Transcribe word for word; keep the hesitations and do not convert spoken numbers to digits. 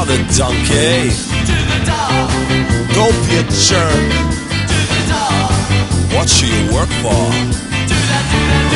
the donkey. To the dog. Don't be a jerk. To the dog. What should you work for? Do that, do that.